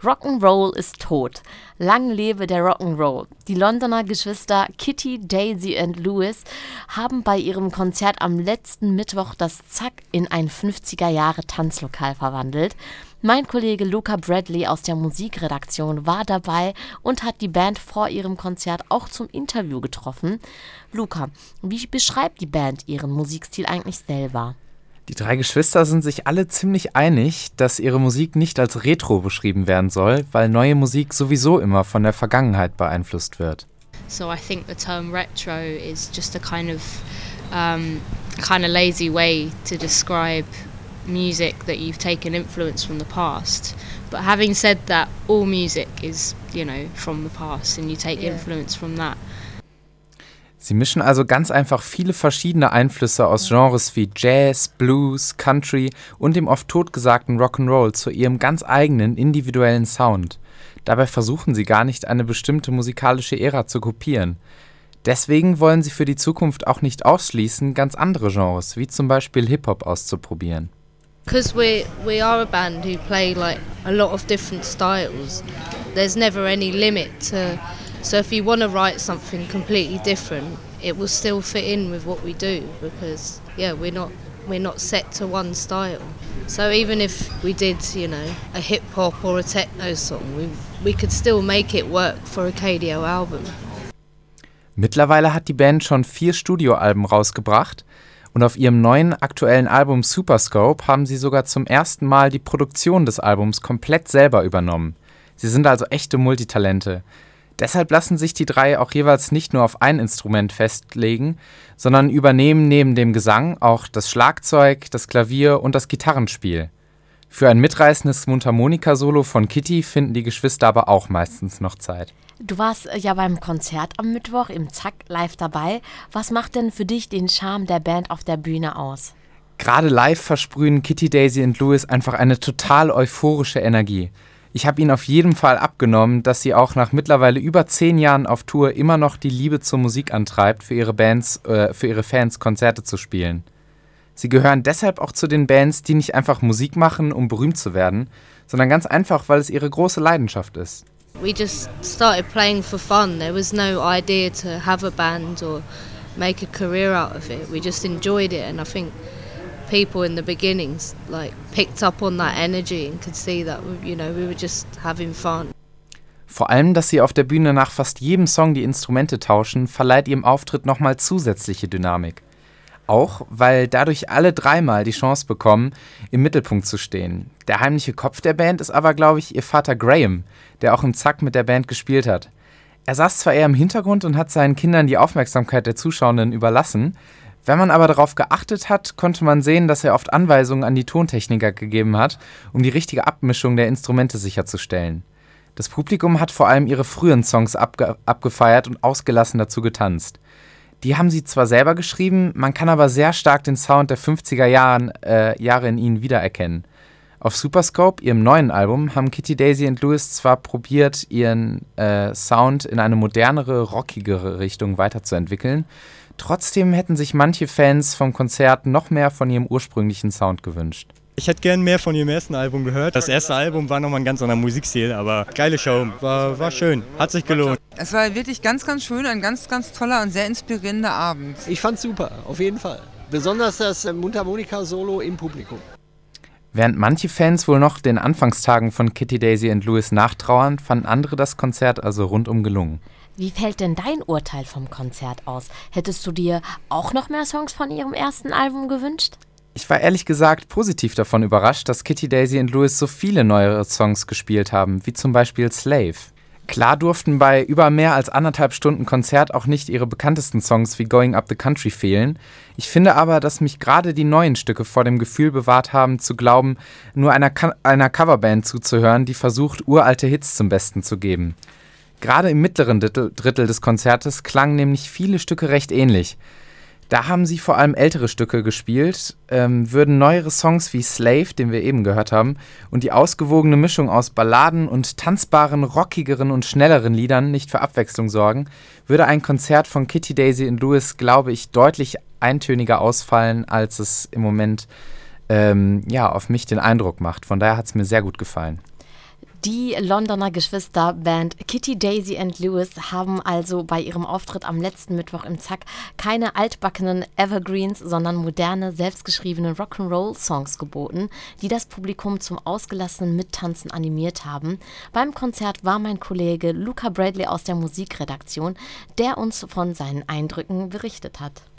Rock'n'Roll ist tot. Lang lebe der Rock'n'Roll. Die Londoner Geschwister Kitty, Daisy und Lewis haben bei ihrem Konzert am letzten Mittwoch das Zack in ein 50er-Jahre-Tanzlokal verwandelt. Mein Kollege Luca Bradley aus der Musikredaktion war dabei und hat die Band vor ihrem Konzert auch zum Interview getroffen. Luca, wie beschreibt die Band ihren Musikstil eigentlich selber? Die drei Geschwister sind sich alle ziemlich einig, dass ihre Musik nicht als Retro beschrieben werden soll, weil neue Musik sowieso immer von der Vergangenheit beeinflusst wird. So I think the term retro is just a kind of lazy way to describe music that you've taken influence from the past. But having said that, all music is, from the past and you take influence from that. Sie mischen also ganz einfach viele verschiedene Einflüsse aus Genres wie Jazz, Blues, Country und dem oft totgesagten Rock'n'Roll zu ihrem ganz eigenen individuellen Sound. Dabei versuchen sie gar nicht, eine bestimmte musikalische Ära zu kopieren. Deswegen wollen sie für die Zukunft auch nicht ausschließen, ganz andere Genres, wie zum Beispiel Hip-Hop auszuprobieren. Because we are a band who play like a lot of different styles, there's never any limit to... So if you want to write something completely different, it will still fit in with what we do because we're not set to one style. So even if we did, a hip hop or a techno song, we could still make it work for a KDO album. Mittlerweile hat die Band schon 4 Studioalben rausgebracht und auf ihrem neuen aktuellen Album Superscope haben sie sogar zum ersten Mal die Produktion des Albums komplett selber übernommen. Sie sind also echte Multitalente. Deshalb lassen sich die drei auch jeweils nicht nur auf ein Instrument festlegen, sondern übernehmen neben dem Gesang auch das Schlagzeug, das Klavier und das Gitarrenspiel. Für ein mitreißendes Mundharmonika-Solo von Kitty finden die Geschwister aber auch meistens noch Zeit. Du warst ja beim Konzert am Mittwoch im Zack live dabei. Was macht denn für dich den Charme der Band auf der Bühne aus? Gerade live versprühen Kitty, Daisy und Lewis einfach eine total euphorische Energie. Ich habe ihnen auf jeden Fall abgenommen, dass sie auch nach mittlerweile über 10 Jahren auf Tour immer noch die Liebe zur Musik antreibt, für ihre Fans Konzerte zu spielen. Sie gehören deshalb auch zu den Bands, die nicht einfach Musik machen, um berühmt zu werden, sondern ganz einfach, weil es ihre große Leidenschaft ist. We just started playing for fun. There was no idea to have a band or make a career out of it. We just enjoyed it and I think people in the beginnings picked up on that energy and could see that we were just having fun. Vor allem, dass sie auf der Bühne nach fast jedem Song die Instrumente tauschen, verleiht ihrem Auftritt nochmal zusätzliche Dynamik. Auch, weil dadurch alle dreimal die Chance bekommen, im Mittelpunkt zu stehen. Der heimliche Kopf der Band ist aber, glaube ich, ihr Vater Graham, der auch im Zack mit der Band gespielt hat. Er saß zwar eher im Hintergrund und hat seinen Kindern die Aufmerksamkeit der Zuschauenden überlassen. Wenn man aber darauf geachtet hat, konnte man sehen, dass er oft Anweisungen an die Tontechniker gegeben hat, um die richtige Abmischung der Instrumente sicherzustellen. Das Publikum hat vor allem ihre frühen Songs abgefeiert und ausgelassen dazu getanzt. Die haben sie zwar selber geschrieben, man kann aber sehr stark den Sound der 50er Jahre in ihnen wiedererkennen. Auf Superscope, ihrem neuen Album, haben Kitty, Daisy und Lewis zwar probiert, ihren Sound in eine modernere, rockigere Richtung weiterzuentwickeln. Trotzdem hätten sich manche Fans vom Konzert noch mehr von ihrem ursprünglichen Sound gewünscht. Ich hätte gern mehr von ihrem ersten Album gehört. Das erste Album war nochmal ein ganz anderer Musikstil, aber geile Show, war schön, hat sich gelohnt. Es war wirklich ganz, ganz schön, ein ganz, ganz toller und sehr inspirierender Abend. Ich fand's super, auf jeden Fall. Besonders das Mundharmonika-Solo im Publikum. Während manche Fans wohl noch den Anfangstagen von Kitty, Daisy und Lewis nachtrauern, fanden andere das Konzert also rundum gelungen. Wie fällt denn dein Urteil vom Konzert aus? Hättest du dir auch noch mehr Songs von ihrem ersten Album gewünscht? Ich war ehrlich gesagt positiv davon überrascht, dass Kitty, Daisy und Lewis so viele neuere Songs gespielt haben, wie zum Beispiel Slave. Klar durften bei über mehr als 1,5 Stunden Konzert auch nicht ihre bekanntesten Songs wie Going Up the Country fehlen. Ich finde aber, dass mich gerade die neuen Stücke vor dem Gefühl bewahrt haben, zu glauben, nur einer Coverband zuzuhören, die versucht, uralte Hits zum Besten zu geben. Gerade im mittleren Drittel des Konzertes klangen nämlich viele Stücke recht ähnlich. Da haben sie vor allem ältere Stücke gespielt, würden neuere Songs wie Slave, den wir eben gehört haben, und die ausgewogene Mischung aus Balladen und tanzbaren, rockigeren und schnelleren Liedern nicht für Abwechslung sorgen, würde ein Konzert von Kitty, Daisy und Lewis, glaube ich, deutlich eintöniger ausfallen, als es im Moment auf mich den Eindruck macht. Von daher hat es mir sehr gut gefallen. Die Londoner Geschwisterband Kitty, Daisy and Lewis haben also bei ihrem Auftritt am letzten Mittwoch im Zack keine altbackenen Evergreens, sondern moderne, selbstgeschriebene Rock'n'Roll-Songs geboten, die das Publikum zum ausgelassenen Mittanzen animiert haben. Beim Konzert war mein Kollege Luca Bradley aus der Musikredaktion, der uns von seinen Eindrücken berichtet hat.